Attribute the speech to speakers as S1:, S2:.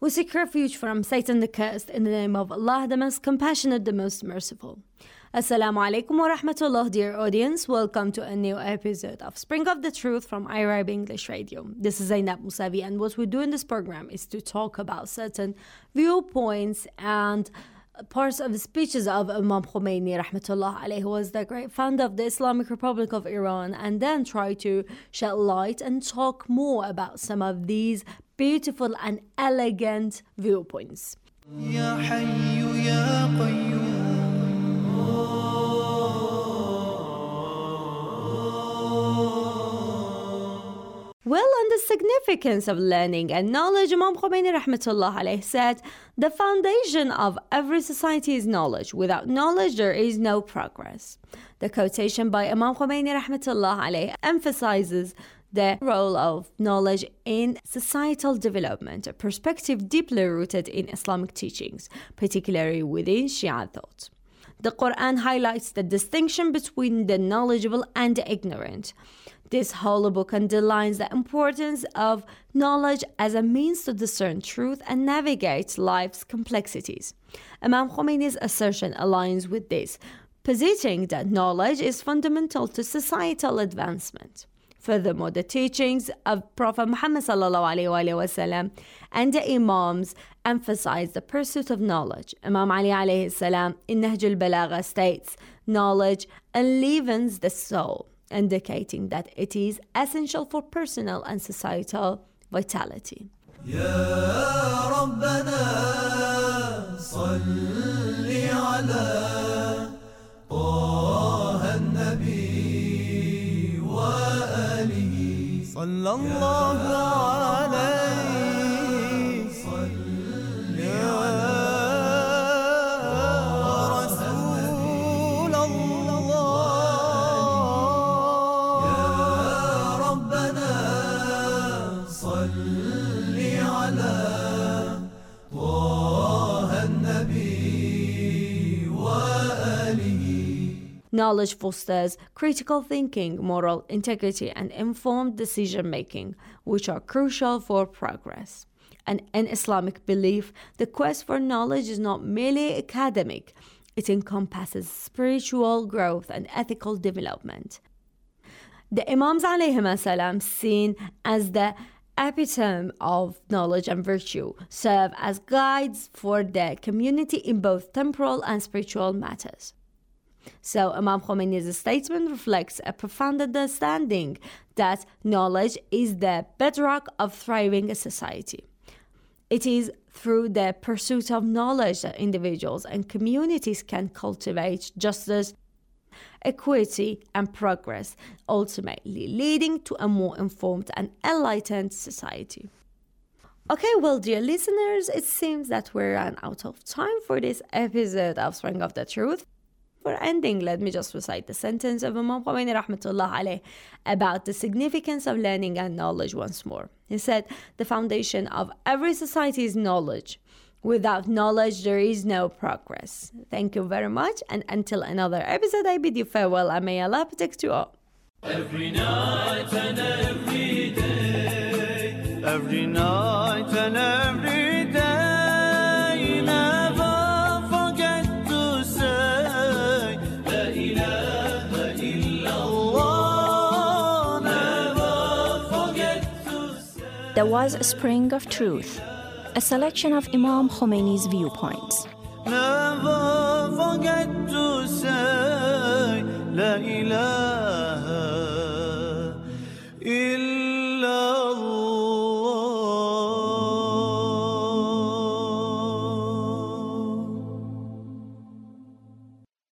S1: We seek refuge from Satan the cursed in the name of Allah, the most compassionate, the most merciful. Assalamu alaikum wa rahmatullah, dear audience. Welcome to a new episode of Spring of the Truth from Arab English Radio. This is Zainab Musavi, and what we do in this program is to talk about certain viewpoints and parts of the speeches of Imam Khomeini rahmatullah alayhi, who was the great founder of the Islamic Republic of Iran, and then try to shed light and talk more about some of these beautiful and elegant viewpoints.
S2: Ya Hayyu Ya Qayyum.
S1: Well, on the significance of learning and knowledge, Imam Khomeini rahmatullah alayhi said, the foundation of every society is knowledge. Without knowledge, there is no progress. The quotation by Imam Khomeini rahmatullah alayhi emphasizes the role of knowledge in societal development, a perspective deeply rooted in Islamic teachings, particularly within Shia thought. The Quran highlights the distinction between the knowledgeable and the ignorant. This holy book underlines the importance of knowledge as a means to discern truth and navigate life's complexities. Imam Khomeini's assertion aligns with this, positing that knowledge is fundamental to societal advancement. Furthermore, the teachings of Prophet Muhammad ﷺ and the Imams emphasize the pursuit of knowledge. Imam Ali alayhi salam in Nahj al-Balagha states, knowledge enlivens the soul, indicating that it is essential for personal and societal vitality.
S2: Ya Rabbana salli ala Taha an-Nabi wa alihi sallallahu alayhi salli ala
S1: Knowledge fosters critical thinking, moral integrity, and informed decision-making, which are crucial for progress. And in Islamic belief, the quest for knowledge is not merely academic. It encompasses spiritual growth and ethical development. The Imams alayhim salam, seen as the epitome of knowledge and virtue, serve as guides for the community in both temporal and spiritual matters. So Imam Khomeini's statement reflects a profound understanding that knowledge is the bedrock of thriving a society. It is through the pursuit of knowledge that individuals and communities can cultivate justice, equity, and progress, ultimately leading to a more informed and enlightened society. Okay, well, dear listeners, it seems that we ran out of time for this episode of Spring of the Truth. For ending, let me just recite the sentence of Imam Khomeini rahmatullah alayh about the significance of learning and knowledge once more. He said, the foundation of every society is knowledge. Without knowledge, there is no progress. Thank you very much, and until another episode, I bid you farewell, and may Allah protect you all.
S2: Every night and every day, every night and every day, never forget to say La ilaha illallah. Never forget to say.
S3: There was a Spring of Truth, a selection of Imam Khomeini's viewpoints.
S2: Never forget.